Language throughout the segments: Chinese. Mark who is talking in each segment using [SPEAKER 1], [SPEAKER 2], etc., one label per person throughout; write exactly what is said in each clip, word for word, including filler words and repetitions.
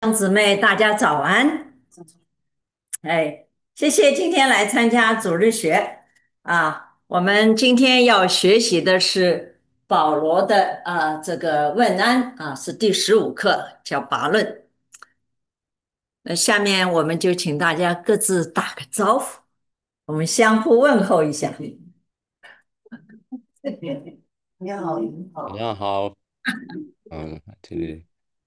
[SPEAKER 1] 兄姊妹，大家早安！哎，谢谢今天来参加主日学啊。我们今天要学习的是保罗的啊这个问安啊，是第十五课，叫拔论。那下面我们就请大家各自打个招呼，我们相互问候一下。你好，你
[SPEAKER 2] 大
[SPEAKER 1] 好。
[SPEAKER 2] 家好，嗯，这里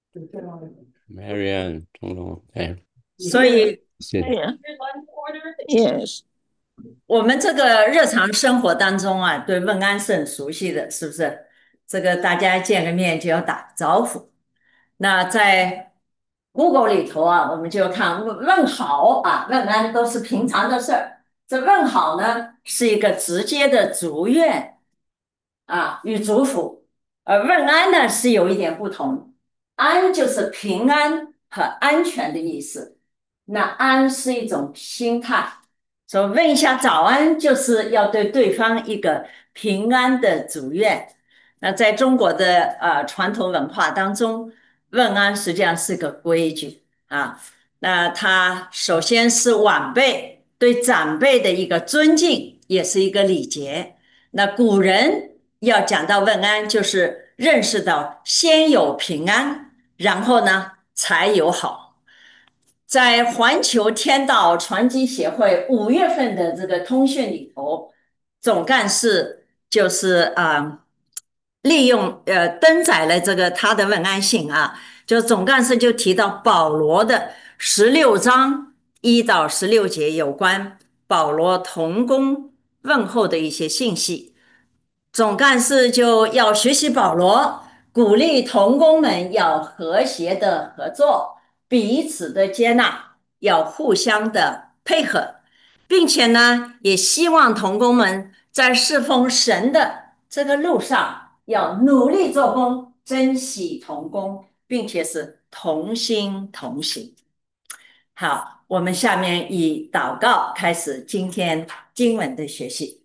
[SPEAKER 2] Marian 钟钟，哎，
[SPEAKER 1] 所以
[SPEAKER 2] 谢，
[SPEAKER 1] Yeah. Yes. 我们这个日常生活当中啊，对问安是很熟悉的，是不是？这个大家见个面就要打个招呼。那在 Google 里头啊，我们就看问问好啊，问安都是平常的事儿。这问好呢，是一个直接的祝愿啊与祝福，而问安呢是有一点不同，安就是平安和安全的意思，那安是一种心态。说问一下早安，就是要对对方一个平安的祝愿。那在中国的呃传统文化当中，问安实际上是个规矩啊。那它首先是晚辈对长辈的一个尊敬，也是一个礼节。那古人要讲到问安，就是认识到先有平安，然后呢才有好。在环球天道传经协会五月份的这个通讯里头，总干事就是啊、呃利用呃登载了这个他的问安信啊，就总干事就提到保罗的十六章一到十六节有关保罗同工问候的一些信息。总干事就要学习保罗，鼓励同工们要和谐的合作，彼此的接纳，要互相的配合，并且呢，也希望同工们在侍奉神的这个路上要努力做工，珍惜同工，并且是同心同行。好，我们下面以祷告开始今天经文的学习。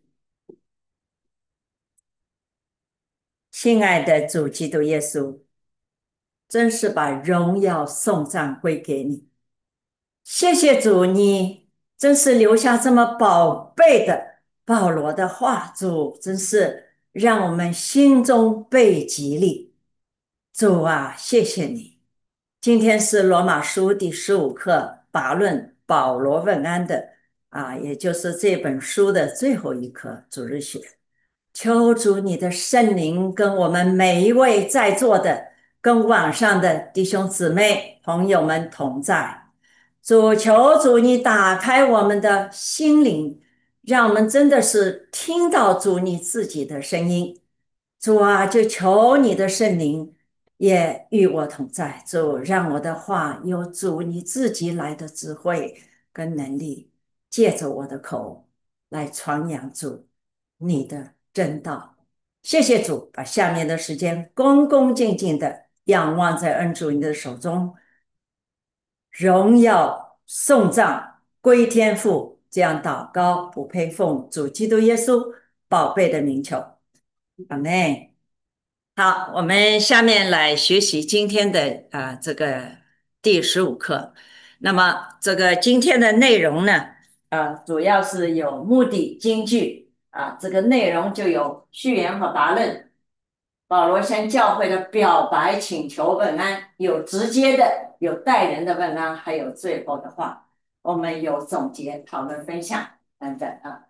[SPEAKER 1] 亲爱的主基督耶稣，真是把荣耀颂赞归给你。谢谢主，你真是留下这么宝贝的保罗的话，主真是让我们心中被激励。主啊，谢谢你。今天是罗马书第十五课拔论保罗问安的啊，也就是这本书的最后一课主日学。求主你的圣灵跟我们每一位在座的、跟网上的弟兄姊妹、朋友们同在。主，求主你打开我们的心灵，让我们真的是听到主你自己的声音。主啊，就求你的圣灵也与我同在。主，让我的话有主你自己来的智慧跟能力，借着我的口来传扬主你的真道。谢谢主，把下面的时间恭恭敬敬的仰望在恩主你的手中，荣耀颂赞归天父。这样祷告，不配奉主基督耶稣宝贝的名求，阿门。好，我们下面来学习今天的啊、呃这个第十五课。那么这个今天的内容呢，啊、主要是有目的、金句啊，这个内容就有序言和答论。保罗向教会的表白、请求、问安，有直接的，有带人的问安，还有最后的话，我们有总结、讨论、分享等等啊。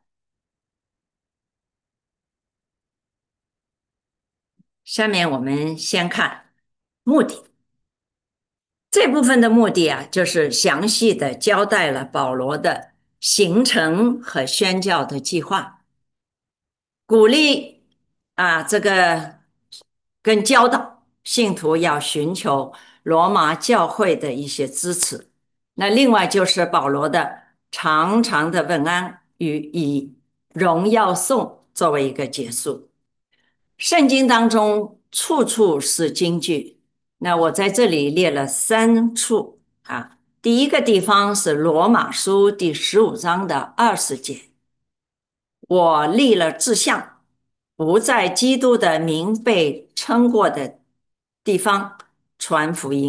[SPEAKER 1] 下面我们先看目的。这部分的目的啊，就是详细的交代了保罗的行程和宣教的计划，鼓励啊这个跟教导信徒要寻求罗马教会的一些支持。那另外就是保罗的长长的问安与以荣耀颂作为一个结束。圣经当中处处是金句，那我在这里列了三处啊。第一个地方是罗马书第十五章的二十节，我立了志向，不在基督的名被称过的地方传福音。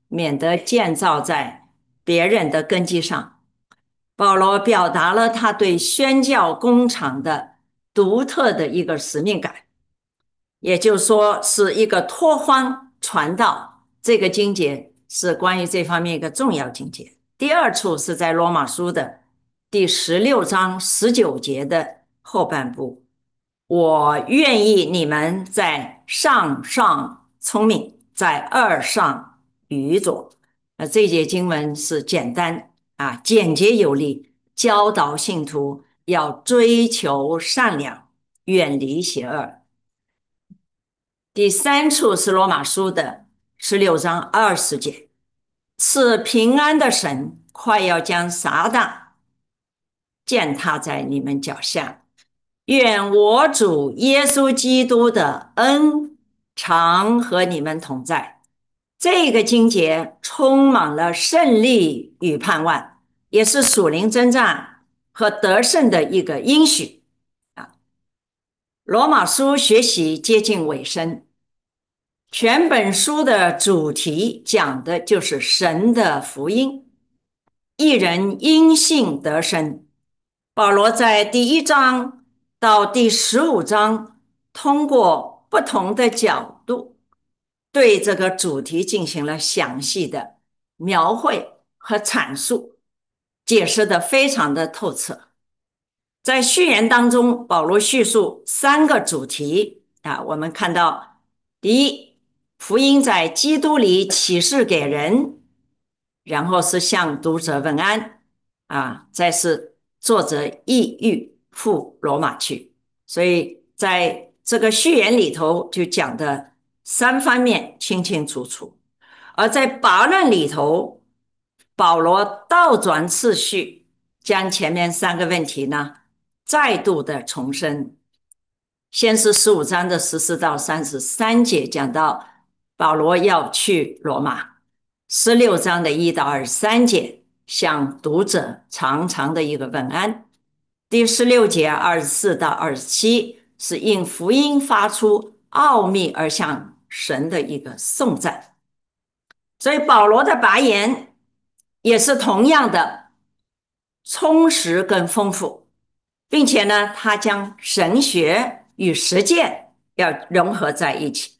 [SPEAKER 1] 免得建造在别人的根基上。保罗表达了他对宣教工厂的独特的一个使命感，也就是说是一个拓荒传道。这个经节是关于这方面一个重要经节。第二处是在罗马书的第十六章十九节的后半部，我愿意你们在上上聪明，在二上愚拙。那这节经文是简单啊，简洁有力，教导信徒要追求善良，远离邪恶。第三处是罗马书的十六章二十节，赐平安的神快要将撒旦践踏在你们脚下。愿我主耶稣基督的恩常和你们同在。这个经节充满了胜利与盼望，也是属灵征战和得胜的一个应许啊。罗马书学习接近尾声，全本书的主题讲的就是神的福音，一人因信得生。保罗在第一章到第十五章，通过不同的角度，对这个主题进行了详细的描绘和阐述，解释的非常的透彻。在序言当中，保罗叙述三个主题啊，我们看到，第一，福音在基督里启示给人，然后是向读者问安啊，再是作者意欲赴罗马去。所以在这个序言里头就讲的三方面清清楚楚。而在拔论里头，保罗倒转次序，将前面三个问题呢再度的重申。先是十五章的十四到三十三节讲到保罗要去罗马，十六章的一到二十三节向读者长长的一个问安，第十六节二十四到二十七是应福音发出奥秘而向神的一个颂赞。所以保罗的白言也是同样的充实跟丰富，并且呢，他将神学与实践要融合在一起。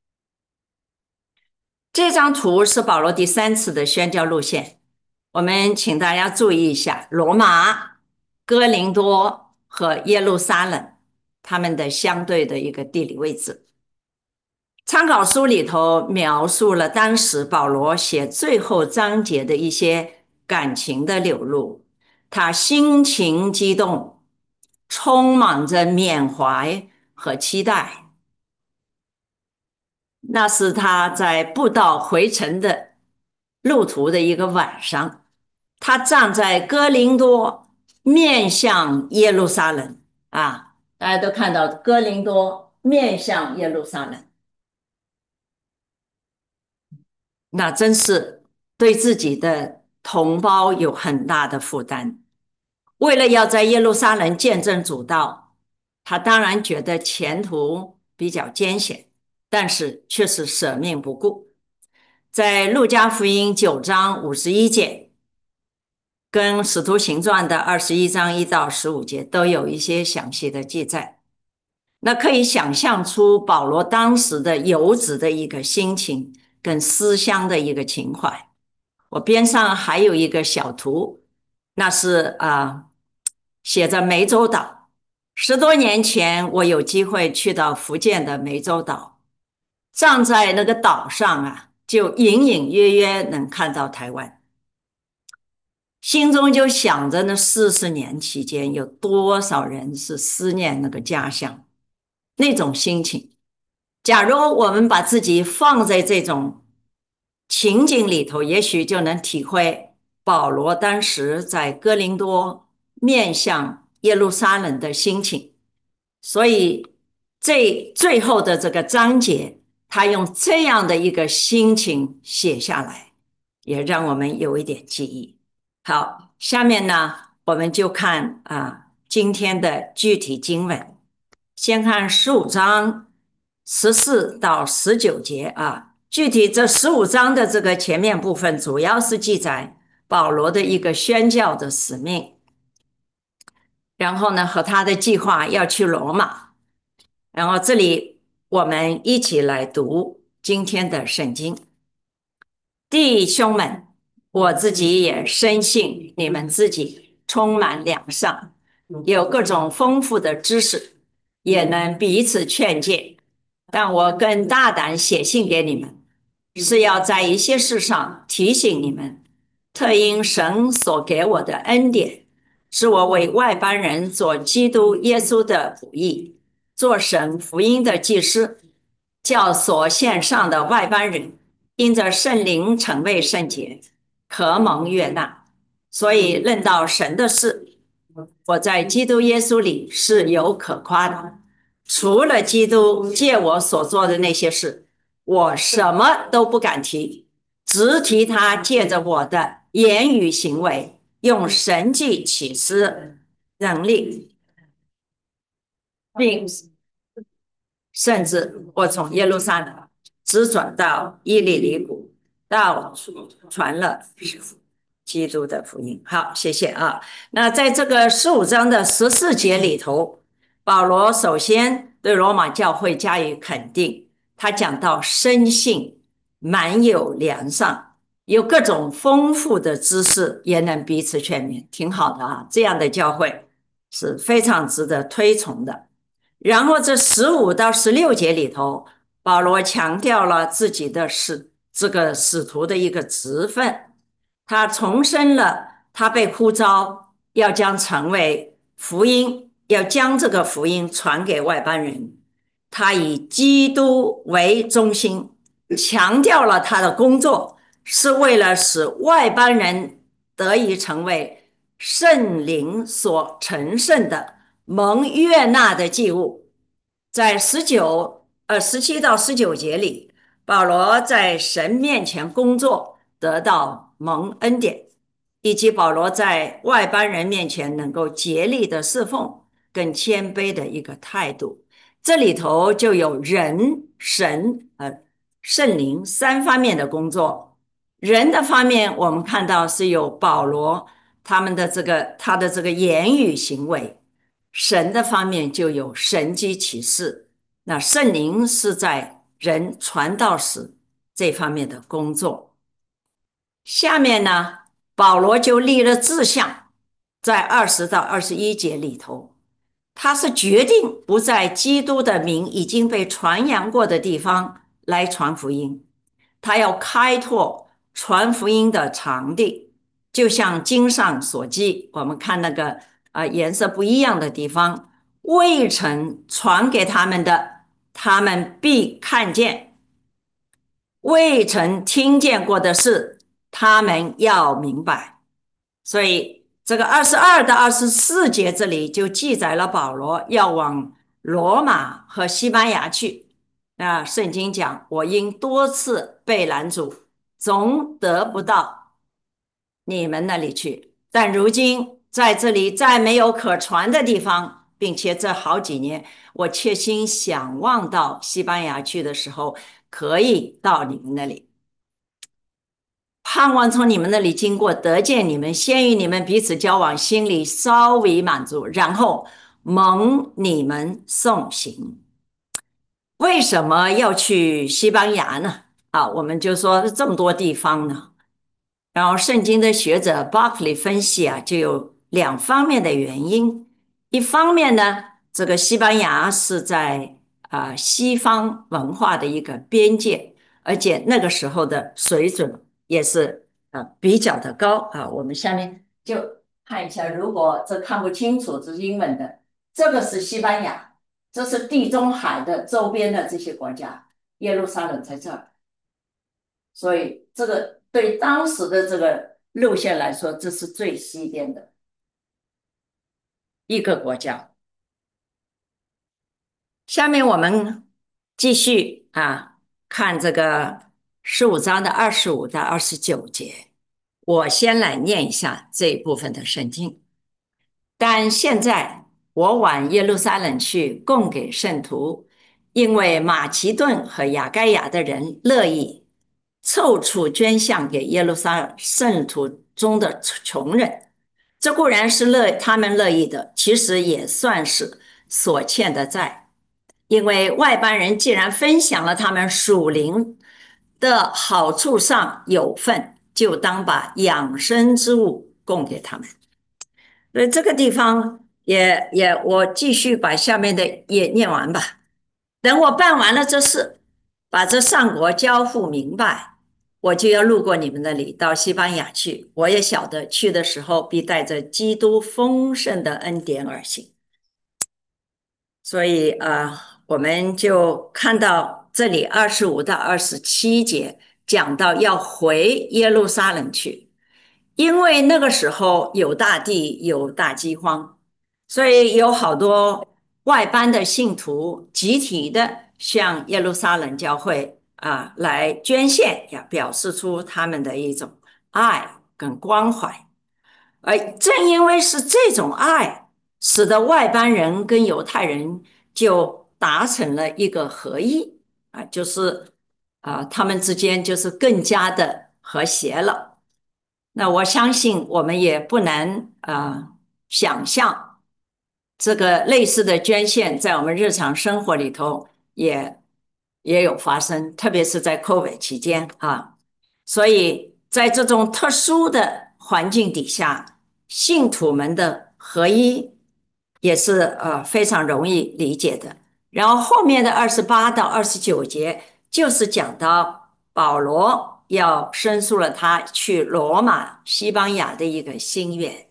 [SPEAKER 1] 这张图是保罗第三次的宣教路线，我们请大家注意一下，罗马、哥林多和耶路撒冷他们的相对的一个地理位置。参考书里头描述了当时保罗写最后章节的一些感情的流露，他心情激动，充满着缅怀和期待。那是他在步道回程的路途的一个晚上，他站在哥林多，面向耶路撒冷啊，大家都看到哥林多面向耶路撒冷。那真是对自己的同胞有很大的负担。为了要在耶路撒冷见证主道，他当然觉得前途比较艰险，但是却是舍命不顾。在路加福音九章五十一节，跟使徒行传的二十一章一到十五节都有一些详细的记载。那可以想象出保罗当时的游子的一个心情跟思乡的一个情怀。我边上还有一个小图，那是啊、呃，写着湄洲岛。十多年前，我有机会去到福建的湄洲岛，站在那个岛上啊，就隐隐约约能看到台湾，心中就想着那四十年期间有多少人是思念那个家乡，那种心情。假如我们把自己放在这种情景里头，也许就能体会保罗当时在哥林多面向耶路撒冷的心情。所以这最后的这个章节，他用这样的一个心情写下来，也让我们有一点记忆。好，下面呢，我们就看啊今天的具体经文。先看十五章十四到十九节啊。 具体这十五章的这个前面部分，主要是记载保罗的一个宣教的使命，然后呢和他的计划要去罗马。然后这里我们一起来读今天的圣经。弟兄们，我自己也深信你们自己充满良善，有各种丰富的知识，也能彼此劝诫。但我更大胆写信给你们，是要在一些事上提醒你们，特因神所给我的恩典，是我为外邦人做基督耶稣的仆役，做神福音的祭司，叫所献上的外邦人因着圣灵成为圣洁，可蒙悦纳。所以论到神的事，我在基督耶稣里是有可夸的。除了基督借我所做的那些事，我什么都不敢提，只提他借着我的言语行为，用神迹启示能力，并甚至我从耶路撒冷直转到伊利里谷，到处传了基督的福音。好，谢谢啊。那在这个十五章的十四节里头，保罗首先对罗马教会加以肯定，他讲到深信满有良善，有各种丰富的知识，也能彼此劝勉，挺好的啊。这样的教会是非常值得推崇的。然后这十五到十六节里头，保罗强调了自己的使这个使徒的一个职分，他重申了他被呼召要将成为福音，要将这个福音传给外邦人。他以基督为中心，强调了他的工作是为了使外邦人得以成为圣灵所成圣的蒙悦纳的祭物。在十九呃十七到十九节里，保罗在神面前工作，得到蒙恩典，以及保罗在外邦人面前能够竭力的侍奉，更谦卑的一个态度。这里头就有人、神、呃圣灵三方面的工作。人的方面，我们看到是有保罗他们的这个他的这个言语行为；神的方面就有神迹启示。那圣灵是在人传道时这方面的工作。下面呢，保罗就立了志向，在二十到二十一节里头，他是决定不在基督的名已经被传扬过的地方来传福音，他要开拓传福音的场地，就像经上所记，我们看那个啊、呃、颜色不一样的地方，未曾传给他们的，他们必看见；未曾听见过的事，他们要明白。所以这个二十二到二十四节这里就记载了保罗要往罗马和西班牙去。那圣经讲，我因多次被拦阻，总得不到你们那里去，但如今在这里再没有可传的地方，并且这好几年我切心想望到西班牙去的时候，可以到你们那里，盼望从你们那里经过，得见你们，先与你们彼此交往，心里稍微满足，然后蒙你们送行。为什么要去西班牙呢？啊，我们就说这么多地方呢。然后圣经的学者 Barclay 分析啊，就有两方面的原因。一方面呢，这个西班牙是在啊、呃、西方文化的一个边界，而且那个时候的水准也是啊、呃、比较的高啊。我们下面就看一下，如果这看不清楚，这是英文的，这个是西班牙，这是地中海的周边的这些国家，耶路撒冷在这儿。所以这个对当时的这个路线来说，这是最西边的一个国家。下面我们继续啊，看这个十五章的二十五到二十九节。我先来念一下这一部分的圣经。但现在我往耶路撒冷去，供给圣徒，因为马其顿和亚该亚的人乐意凑出捐项给耶路撒冷圣徒中的穷人。这固然是乐他们乐意的，其实也算是所欠的债。因为外邦人既然分享了他们属灵的好处上有份，就当把养生之物供给他们。所以这个地方也也，我继续把下面的也念完吧。等我办完了这事，把这上国交付明白，我就要路过你们那里，到西班牙去。我也晓得去的时候必带着基督丰盛的恩典而行。所以呃，我们就看到这里二十五到二十七节讲到要回耶路撒冷去，因为那个时候有大地有大饥荒，所以有好多外邦的信徒集体的向耶路撒冷教会啊来捐献，要表示出他们的一种爱跟关怀。而正因为是这种爱，使得外邦人跟犹太人就达成了一个合一啊，就是啊，他们之间就是更加的和谐了。那我相信我们也不难啊想象，这个类似的捐献在我们日常生活里头也也有发生，特别是在 COVID 期间啊。所以在这种特殊的环境底下，信徒们的合一也是呃非常容易理解的。然后后面的二十八到二十九节就是讲到保罗要申诉了他去罗马、西班牙的一个心愿。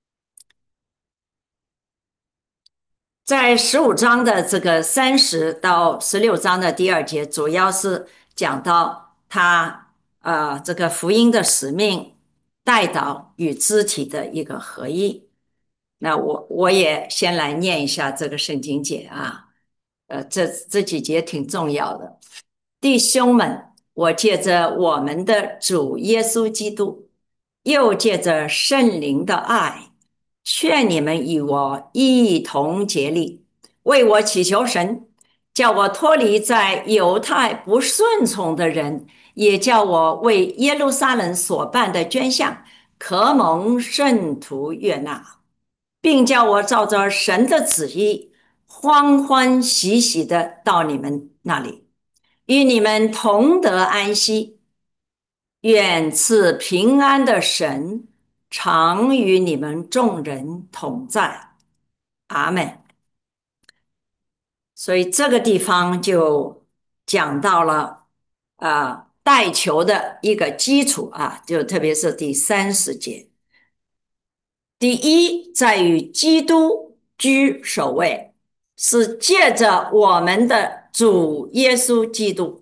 [SPEAKER 1] 在十五章的这个三十到十六章的第二节，主要是讲到他呃这个福音的使命、带导与肢体的一个合一。那我我也先来念一下这个圣经节啊，呃，这这几节挺重要的。弟兄们，我借着我们的主耶稣基督，又借着圣灵的爱，劝你们与我一同竭力，为我祈求神，叫我脱离在犹太不顺从的人，也叫我为耶路撒冷所办的捐项，可蒙圣徒悦纳，并叫我照着神的旨意，欢欢喜喜的到你们那里，与你们同得安息。愿赐平安的神常与你们众人同在。阿门。所以这个地方就讲到了啊、呃带球的一个基础啊，就特别是第三十节。第一，在于基督居首位，是借着我们的主耶稣基督，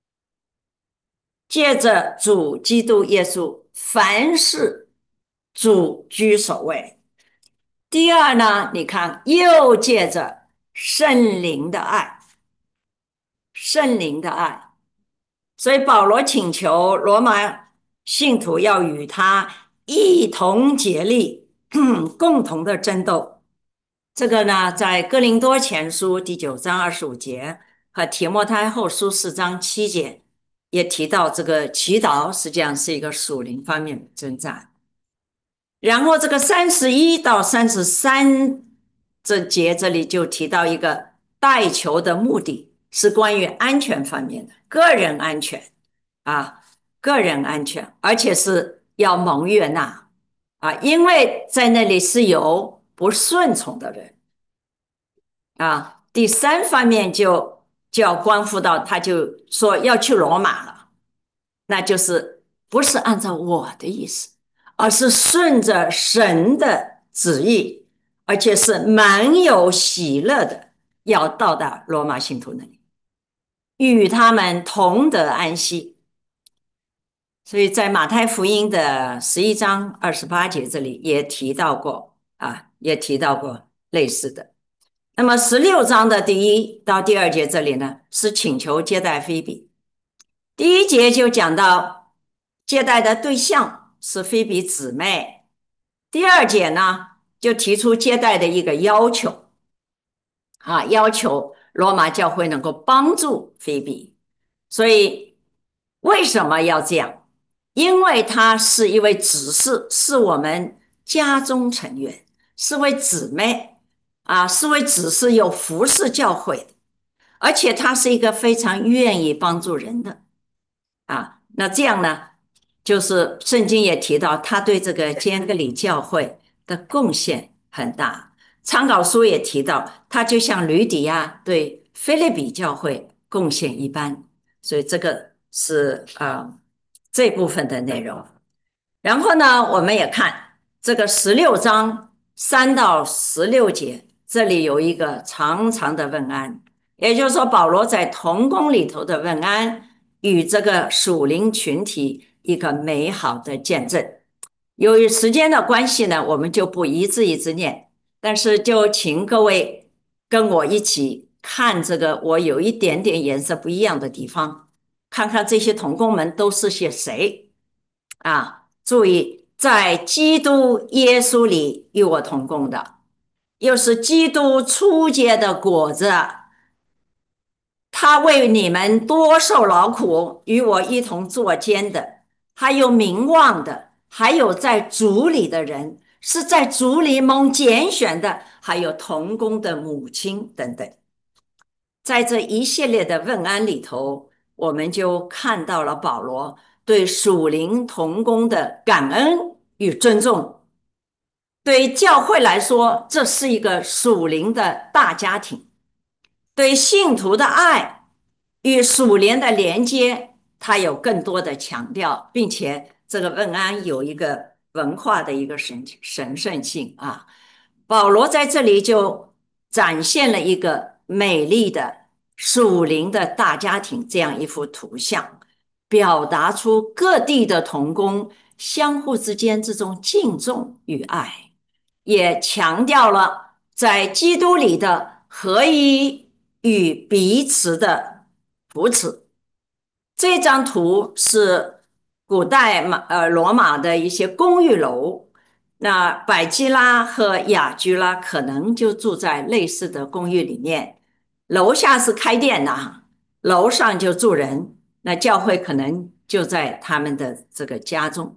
[SPEAKER 1] 借着主基督耶稣，凡事主居首位。第二呢，你看又借着圣灵的爱，圣灵的爱，所以保罗请求罗马信徒要与他一同竭力，共同的争斗。这个呢，在哥林多前书第九章二十五节和提摩太后书四章七节也提到，这个祈祷实际上是一个属灵方面的征战。然后这个三十一到三十三这节这里就提到一个带球的目的是关于安全方面的，个人安全啊，个人安全，而且是要蒙悦纳啊，因为在那里是有不顺从的人啊。第三方面就就要关乎到，他就说要去罗马了，那就是不是按照我的意思，而是顺着神的旨意，而且是满有喜乐的，要到达罗马信徒那里，与他们同得安息。所以在马太福音的十一章二十八节这里也提到过啊，也提到过类似的。那么十六章的第一到第二节这里呢，是请求接待菲比。第一节就讲到接待的对象是菲比姊妹，第二节呢就提出接待的一个要求啊，要求罗马教会能够帮助菲比。所以为什么要这样？因为他是一位执事，是我们家中成员，是位姊妹啊，是位执事，有服侍教会的，而且他是一个非常愿意帮助人的啊。那这样呢，就是圣经也提到他对这个坚格里教会的贡献很大。参考书也提到，他就像吕底亚对菲利比教会贡献一般。所以这个是啊这部分的内容。然后呢，我们也看这个十六章三到十六节，这里有一个长长的问安，也就是说，保罗在同工里头的问安，与这个属灵群体一个美好的见证。由于时间的关系呢，我们就不一字一字念，但是就请各位跟我一起看这个我有一点点颜色不一样的地方，看看这些同工们都是些谁啊？注意，在基督耶稣里与我同工的，又是基督初结的果子，他为你们多受劳苦，与我一同作监的，还有名望的，还有在主里的人，是在主里蒙拣选的，还有同工的母亲等等。在这一系列的问安里头，我们就看到了保罗对属灵同工的感恩与尊重。对教会来说，这是一个属灵的大家庭。对信徒的爱与属灵的连接，它有更多的强调，并且这个问安有一个文化的一个神神圣性啊。保罗在这里就展现了一个美丽的属灵的大家庭这样一幅图像，表达出各地的同工相互之间这种敬重与爱，也强调了在基督里的合一与彼此的扶持。这张图是古代马呃罗马的一些公寓楼，那百基拉和雅居拉可能就住在类似的公寓里面，楼下是开店的，楼上就住人，那教会可能就在他们的这个家中。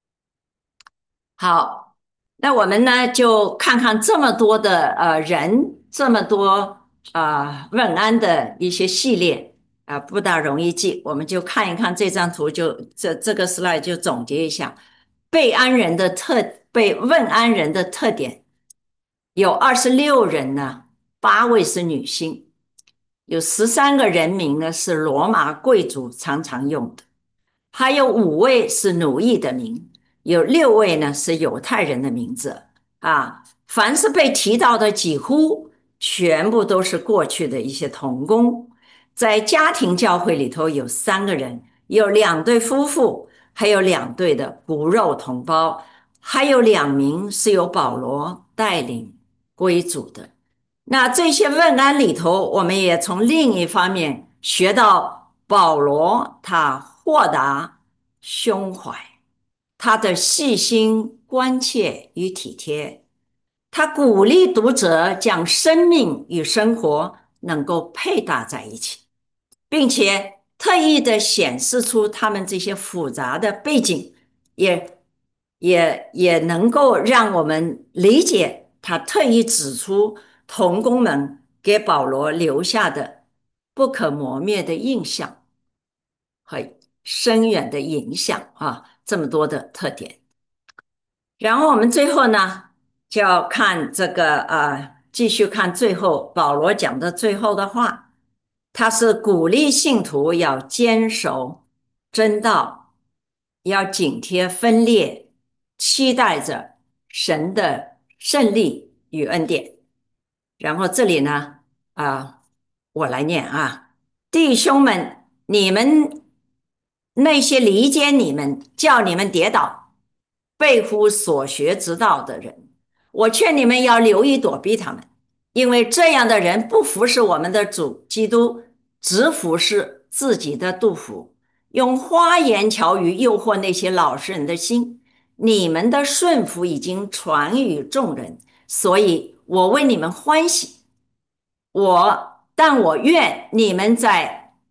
[SPEAKER 1] 好，那我们呢就看看这么多的呃人，这么多啊、呃问安的一些系列啊、呃不大容易记，我们就看一看这张图就，这这个 slide 就总结一下被安人的特被问安人的特点，有二十六人呢，八位是女性，有十三个人名呢是罗马贵族常常用的。还有五位是奴役的名，有六位呢是犹太人的名字啊。凡是被提到的，几乎全部都是过去的一些同工。在家庭教会里头有三个人，有两对夫妇，还有两对的骨肉同胞，还有两名是由保罗带领归主的。那这些问安里头，我们也从另一方面学到保罗他豁达胸怀，他的细心关切与体贴，他鼓励读者将生命与生活能够配搭在一起，并且特意的显示出他们这些复杂的背景，也也也能够让我们理解。他特意指出童工们给保罗留下的不可磨灭的印象和深远的影响啊，这么多的特点。然后我们最后呢，就要看这个呃，继续看最后保罗讲的最后的话，他是鼓励信徒要坚守真道，要紧贴分裂，期待着神的胜利与恩典。然后这里呢，啊、呃我来念啊，弟兄们，你们那些离间你们、叫你们跌倒、背乎所学之道的人，我劝你们要留意躲避他们，因为这样的人不服侍我们的主基督，只服侍自己的肚腹，用花言巧语诱惑那些老实人的心。你们的顺服已经传于众人，所以我为你们欢喜。我但我愿你们在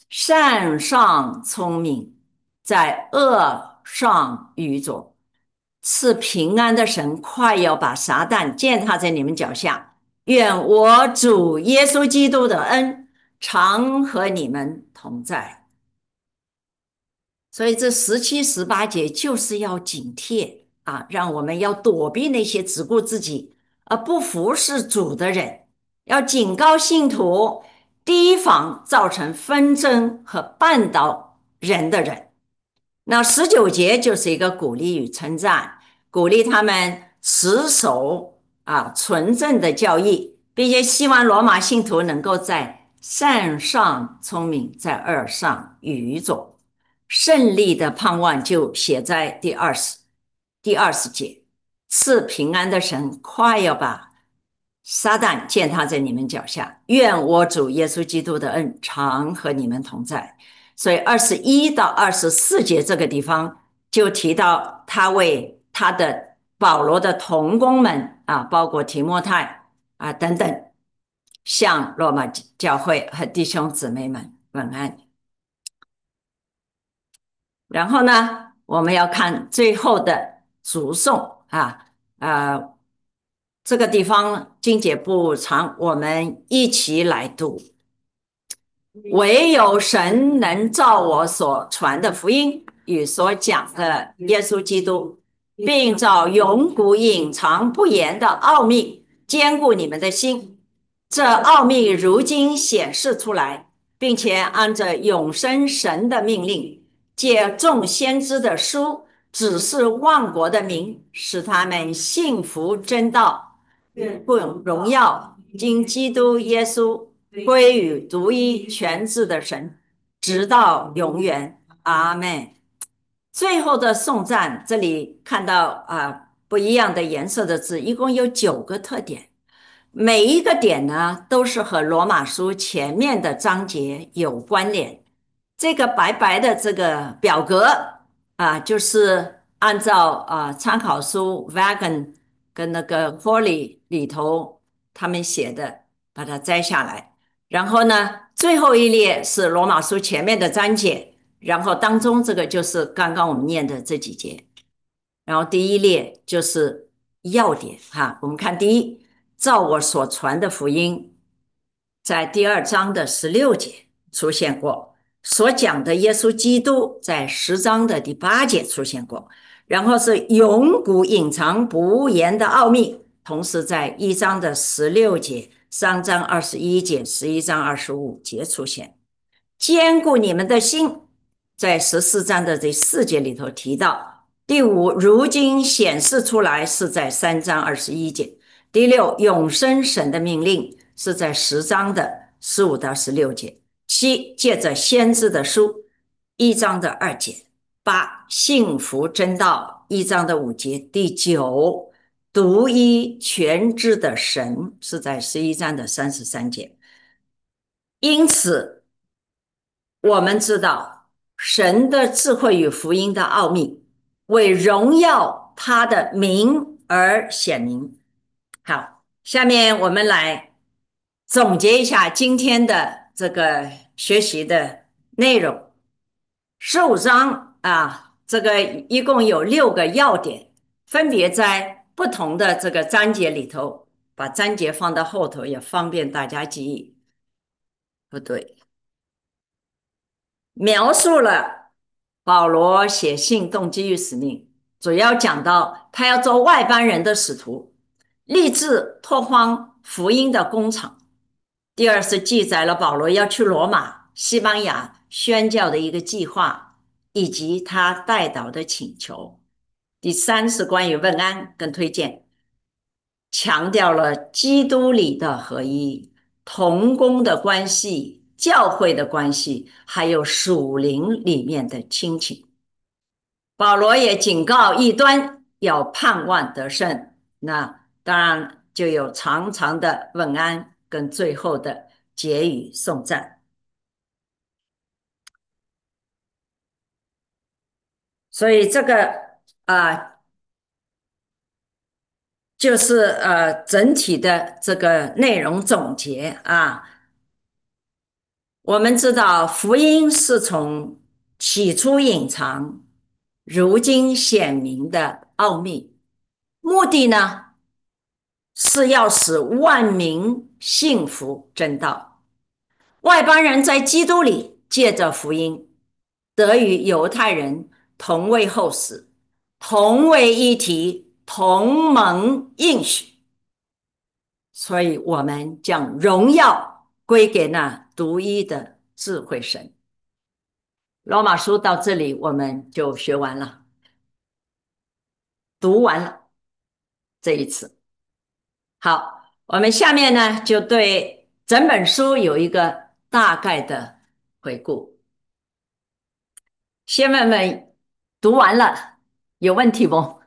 [SPEAKER 1] 善上聪明，在恶上愚拙。赐平安的神快要把撒旦践踏在你们脚下。愿我主耶稣基督的恩常和你们同在。所以这十七、十八节就是要警惕啊，让我们要躲避那些只顾自己而不服侍主的人，要警告信徒，提防造成纷争和绊倒人的人。那十九节就是一个鼓励与称赞，鼓励他们持守啊纯正的教义，并且希望罗马信徒能够在善上聪明，在恶上愚拙。胜利的盼望就写在第二十第二十节，赐平安的神快要把撒旦践踏在你们脚下，愿我主耶稣基督的恩常和你们同在。所以二十一到二十四节这个地方就提到他为他的保罗的同工们啊，包括提摩太啊等等，向罗马教会和弟兄姊妹们问安。然后呢，我们要看最后的祝颂啊，呃，这个地方经节不长，我们一起来读。唯有神能照我所传的福音与所讲的耶稣基督，并照永古隐藏不言的奥秘，坚固你们的心。这奥秘如今显示出来，并且按着永生神的命令，借众先知的书，指示万国的民，使他们信服真道，不荣耀经基督耶稣归于独一全智的神，直到永远。阿门。最后的颂赞，这里看到啊不一样的颜色的字，一共有九个特点。每一个点呢，都是和罗马书前面的章节有关联。这个白白的这个表格啊，就是按照啊参考书 Wagon 跟那个 Foley 里头他们写的，把它摘下来。然后呢，最后一列是罗马书前面的章节，然后当中这个就是刚刚我们念的这几节。然后第一列就是要点哈，我们看第一，照我所传的福音，在第二章的十六节出现过，所讲的耶稣基督在十章的第八节出现过，然后是永古隐藏不言的奥秘，同时在一章的十六节、三章二十一节、十一章二十五节出现。坚固你们的心，在十四章的这四节里头提到。第五，如今显示出来是在三章二十一节。第六，永生神的命令是在十章的十五到十六节。七，借着先知的书，一章的二节。八，幸福真道，一章的五节。第九，独一全知的神是在十一章的三十三节。因此，我们知道神的智慧与福音的奥秘，为荣耀他的名而显明。好，下面我们来总结一下今天的这个学习的内容。十五章啊，这个一共有六个要点，分别在不同的这个章节里头，把章节放到后头，也方便大家记忆。不对。描述了保罗写信动机与使命，主要讲到他要做外邦人的使徒，立志拓荒福音的工厂。第二是记载了保罗要去罗马、西班牙宣教的一个计划，以及他代祷的请求。第三是关于问安跟推荐，强调了基督里的合一、同工的关系、教会的关系，还有属灵里面的亲情。保罗也警告异端要盼望得胜，那当然就有长长的问安跟最后的结语颂赞。所以这个啊、呃就是呃整体的这个内容总结啊。 我们知道福音是从起初隐藏，如今显明的奥秘，目的呢是要使万民信服真道，外邦人在基督里借着福音得与犹太人同为后嗣，同为一体，同蒙应许。所以我们将荣耀归给那独一的智慧神。罗马书到这里我们就学完了，读完了这一次。好，我们下面呢就对整本书有一个大概的回顾。先问问读完了有问题不？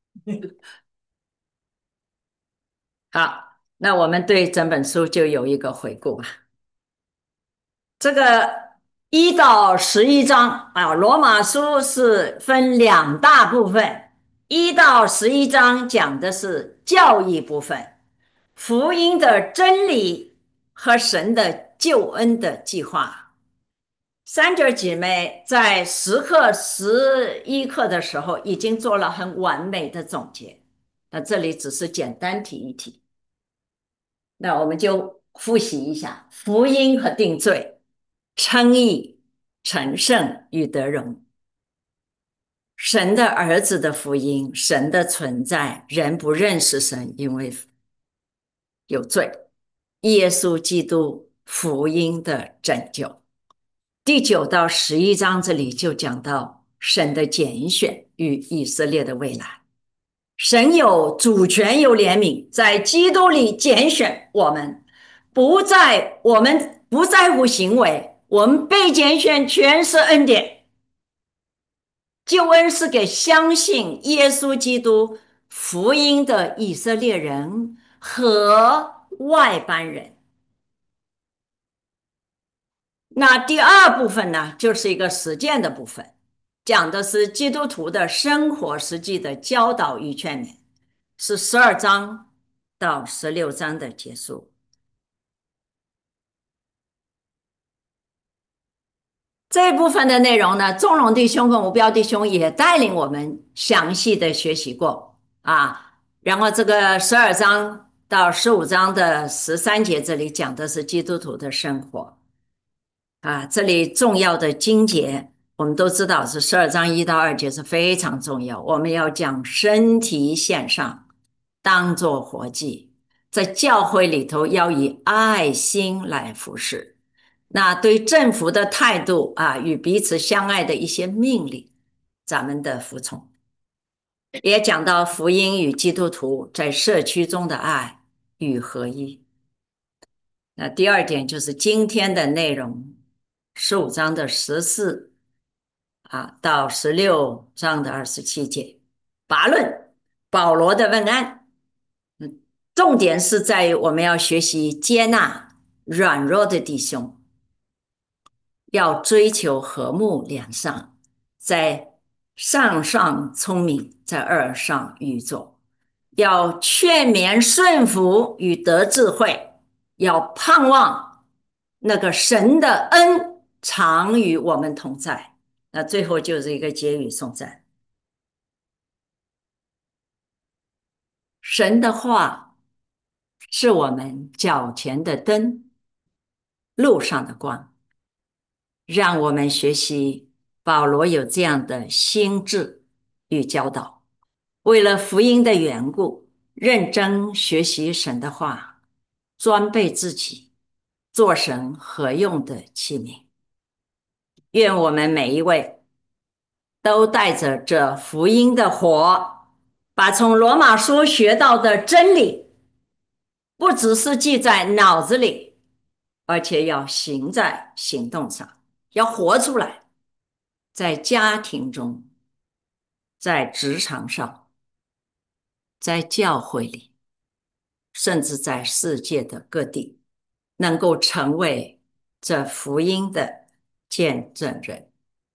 [SPEAKER 1] 好，那我们对整本书就有一个回顾吧。这个一到十一章啊，罗马书是分两大部分，一到十一章讲的是教义部分，福音的真理和神的救恩的计划。三姐姐妹在十课十一课的时候已经做了很完美的总结，那这里只是简单提一提。那我们就复习一下福音和定罪、称义、成圣与得荣。神的儿子的福音，神的存在，人不认识神，因为有罪。耶稣基督福音的拯救。第九到十一章这里就讲到神的拣选与以色列的未来。神有主权，有怜悯，在基督里拣选我们，不在我们不在乎行为，我们被拣选全是恩典。救恩是给相信耶稣基督福音的以色列人和外邦人。那第二部分呢，就是一个实践的部分，讲的是基督徒的生活实际的教导与劝勉，是十二章到十六章的结束。这一部分的内容呢，纵容弟兄跟吴标弟兄也带领我们详细的学习过啊。然后这个十二章到十五章的十三节，这里讲的是基督徒的生活啊。这里重要的经节，我们都知道是十二章一到二节是非常重要。我们要将身体献上，当作活祭，在教会里头要以爱心来服侍。那对政府的态度啊，与彼此相爱的一些命令，咱们的服从，也讲到福音与基督徒在社区中的爱与合一。那第二点就是今天的内容，十五章的十四啊到十六章的二十七节，拔论保罗的问安。嗯，重点是在于我们要学习接纳软弱的弟兄。要追求和睦良善，在上上聪明，在二上愚拙，要劝勉顺服与得智慧，要盼望那个神的恩常与我们同在。那最后就是一个结语颂赞，神的话是我们脚前的灯，路上的光。让我们学习保罗有这样的心智与教导，为了福音的缘故，认真学习神的话，装备自己，做神合用的器皿。愿我们每一位都带着这福音的火，把从罗马书学到的真理，不只是记在脑子里，而且要行在行动上，要活出来。在家庭中，在职场上，在教会里，甚至在世界的各地，能够成为这福音的见证人。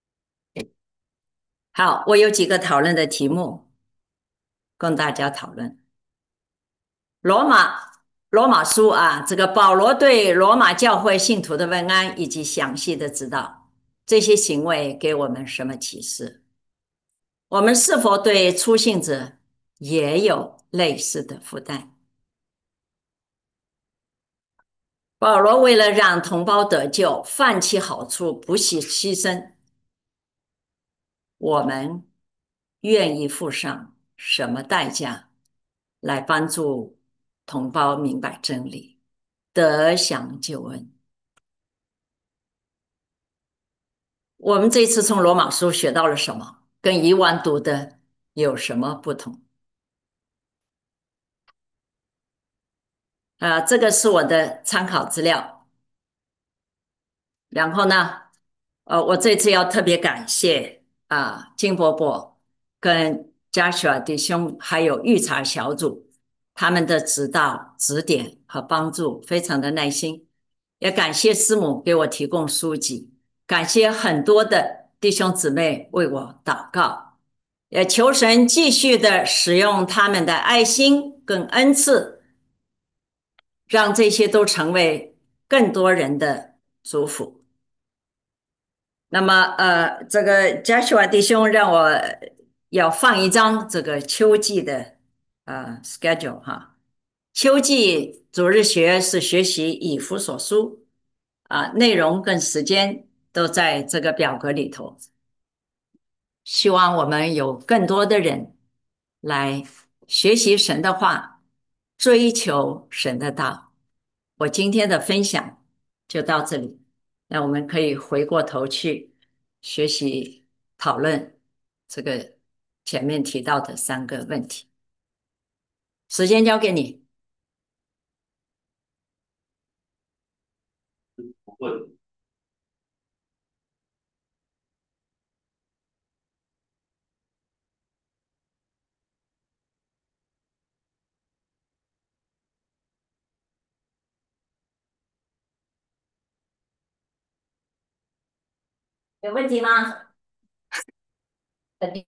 [SPEAKER 1] 好，我有几个讨论的题目供大家讨论。罗马罗马书啊，这个保罗对罗马教会信徒的问安以及详细的指导，这些行为给我们什么启示？我们是否对初信者也有类似的负担？保罗为了让同胞得救，放弃好处，不惜牺牲，我们愿意付上什么代价来帮助同胞明白真理，得享救恩？我们这次从罗马书学到了什么？跟以往读的有什么不同？啊、这个是我的参考资料。然后呢，呃，我这次要特别感谢啊、金伯伯跟 Joshua 弟兄，还有预查小组他们的指导、指点和帮助，非常的耐心。也感谢师母给我提供书籍，感谢很多的弟兄姊妹为我祷告，也求神继续的使用他们的爱心跟恩赐，让这些都成为更多人的祝福。那么，呃，这个 Joshua 弟兄让我要放一张这个秋季的呃 schedule 哈。秋季主日学是学习以弗所书啊，内容跟时间都在这个表格里头。希望我们有更多的人来学习神的话，追求神的道。我今天的分享就到这里，那我们可以回过头去学习讨论这个前面提到的三个问题。时间交给你，有问题吗？